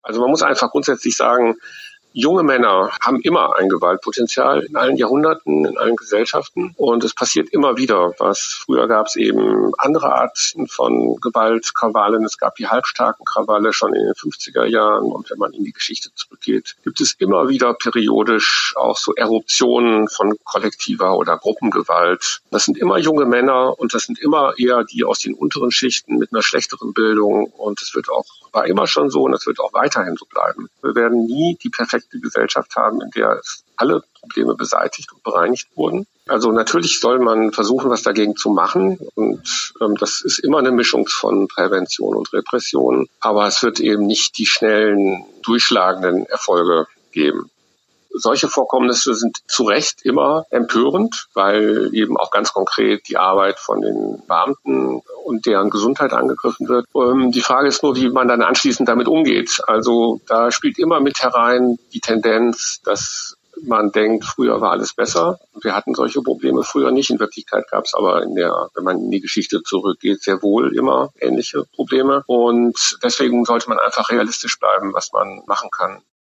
Also man muss einfach grundsätzlich sagen, junge Männer haben immer ein Gewaltpotenzial in allen Jahrhunderten, in allen Gesellschaften. Und es passiert immer wieder. Früher gab es eben andere Arten von Gewaltkrawallen. Es gab die halbstarken Krawalle schon in den 50er Jahren. Und wenn man in die Geschichte zurückgeht, gibt es immer wieder periodisch auch so Eruptionen von kollektiver oder Gruppengewalt. Das sind immer junge Männer und das sind immer eher die aus den unteren Schichten mit einer schlechteren Bildung. Und es war immer schon so und es wird auch weiterhin so bleiben. Wir werden nie die perfekte Gesellschaft haben, in der alle Probleme beseitigt und bereinigt wurden. Also natürlich soll man versuchen, was dagegen zu machen. Und das ist immer eine Mischung von Prävention und Repression. Aber es wird eben nicht die schnellen, durchschlagenden Erfolge geben. Solche Vorkommnisse sind zu Recht immer empörend, weil eben auch ganz konkret die Arbeit von den Beamten und deren Gesundheit angegriffen wird. Die Frage ist nur, wie man dann anschließend damit umgeht. Also da spielt immer mit herein die Tendenz, dass man denkt, früher war alles besser. Wir hatten solche Probleme früher nicht. In Wirklichkeit gab es aber wenn man in die Geschichte zurückgeht, sehr wohl immer ähnliche Probleme. Und deswegen sollte man einfach realistisch bleiben, was man machen kann.